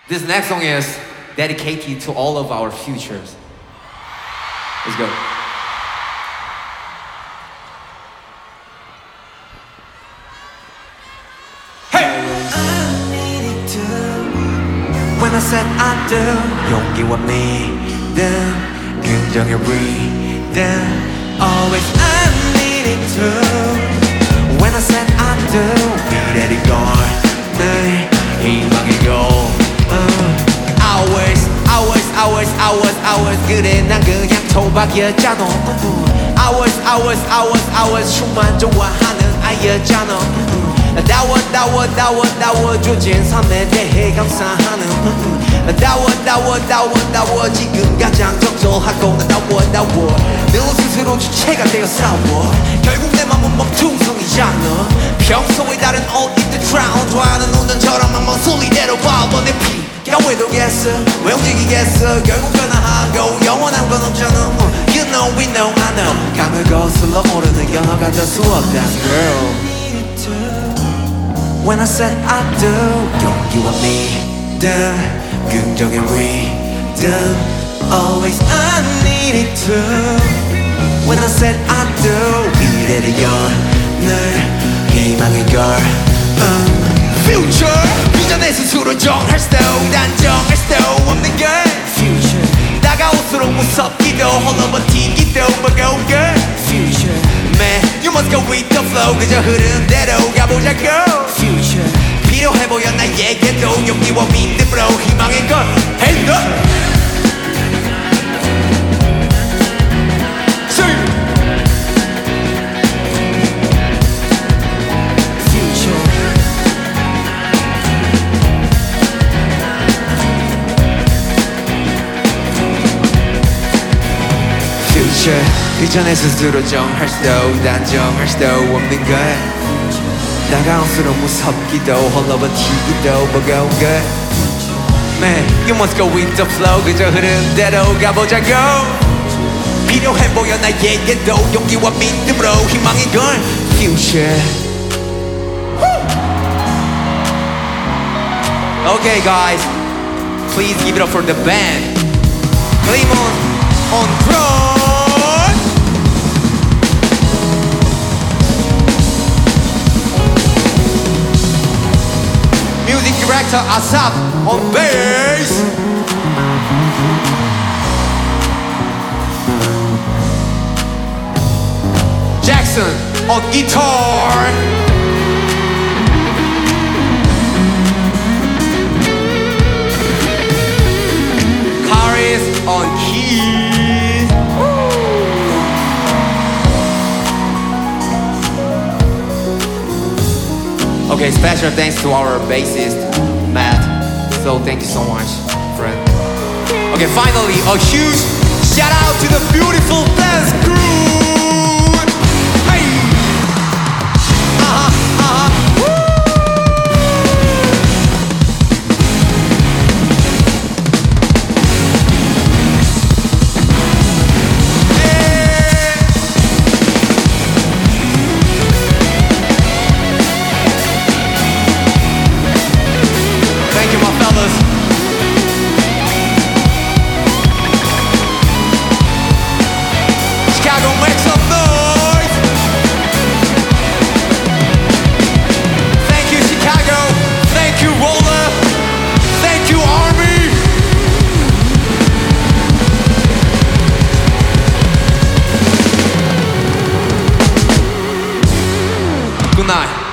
This next song is dedicated to all of our futures. Let's go. Hey! When I said I do, 용기와 믿음, 긍정의 breathing. Always I needed to. When I said I do, 미래를 걸 내 희망의 goal. Hours 그래 난 그냥 토박이었잖아. Hours 춤만 좋아하는 아이였잖아. 다워 주진 삶에 대해 감사하는 다워 지금 가장 적절하고 난 다워 늘 스스로 주체가 되어 싸워 결국 내 맘은 멈퉁성이잖아 평소에 다른 옷 입듯 drown 좋아하는 운전처럼 한번 소리대로 봐봐 내 피가 왜 돌겠어 왜 움직이겠어 결국 변화하고 영원한 건 없잖아 You know we know I know 강을 거슬러 오르는 영화가 될 수 없다 Girl When I said I do, 용기와 믿음, 긍정의 rhythm. Always I needed to. When I said I do, 미래를 여는 희망의 girl. Future, 비전의 스스로 정할 수도 단정할 수도 없는 girl. Future, 다가올수록 무섭기도 홀로 버티기도 버거운 girl. Future, man, you must go with the flow. 그저 흐름대로 가보자고. Future, 필요해 보여 나에게도 용기와 믿음으로 희망의 걸. Hey, no. 비전의 스스로 정할 수도 단정할 수도 없는 것 다가올수록 무섭기도 홀로 버티기도 버거운 것 Man, you must go with the flow 그저 흐름대로 가보자고 필요해 보여 나에게도 용기와 믿음으로 희망의 걸 Future Okay guys, please give it up for the band. Clemon on drum. Music director Asap on bass. Jackson on guitar. Karis on keys. Okay, special thanks to our bassist, Matt. So thank you so much, friend. Okay, finally, a huge shout out to the beautiful dance crew. Hey! Woo! Yeah! Thank you, my fellas. Chicago, make some noise. Thank you, Chicago. Thank you, Roller. Thank you, Army. Good night.